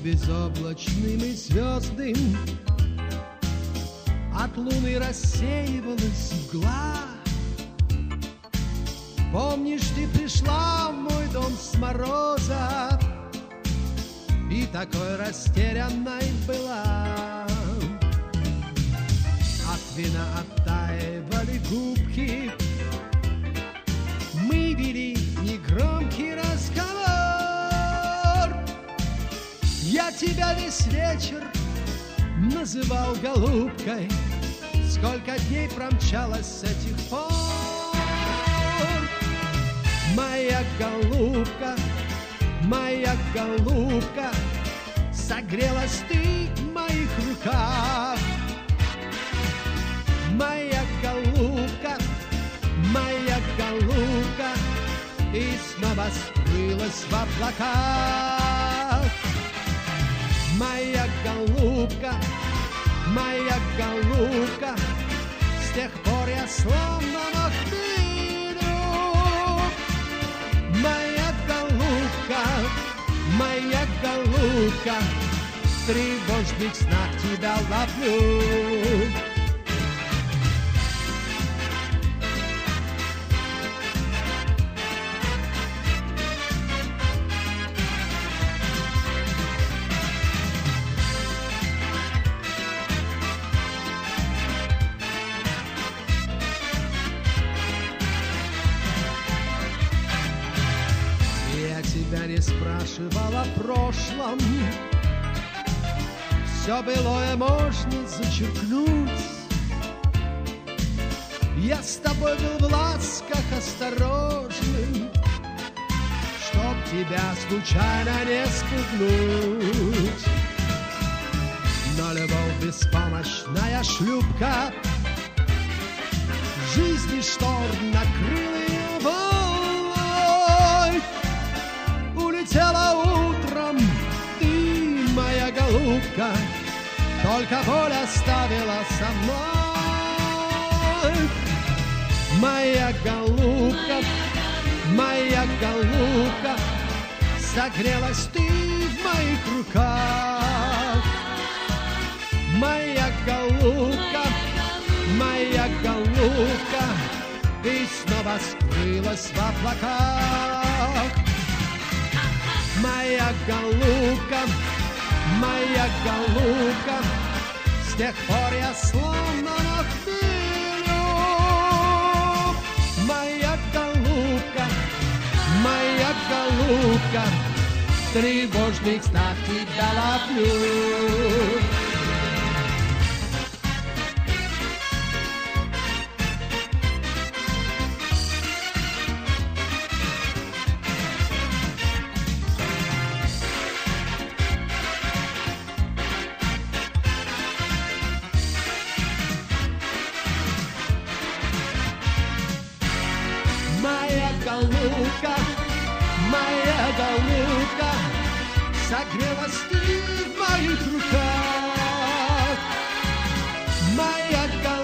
безоблачным и звездным от луны рассеивалась мгла. Помнишь, ты пришла в мой дом с мороза и такой растерянной была. От вина оттаивали губки, мы вели негромкий разговор. Я тебя весь вечер называл голубкой, сколько дней промчалось с этих пор. Моя голубка, согрелась ты в моих руках. Моя голубка, и снова скрылась в облаках. Моя голубка, с тех пор я словно мохный друг. Моя голубка, в тревожных снах тебя ловлю. Тебя не спрашивал о прошлом, все былое можно зачеркнуть. Я с тобой был в ласках осторожным, чтоб тебя случайно не спугнуть. Но любовь беспомощная шлюпка, жизни шторм накрыл ее волной. Улетела утром ты, моя голубка, только боль оставила со мной. Моя голубка, согрелась ты в моих руках. Моя голубка, и снова скрылась в облаках. Моя голубка, с тех пор я словно мохный друг. Моя голубка, в тревожных снах тебя ловлю. Моя голубка, согрелась ты в моих руках. Моя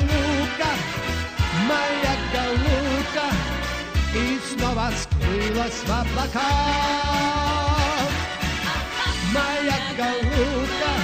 голубка, и снова скрылась в облаках. Моя голубка,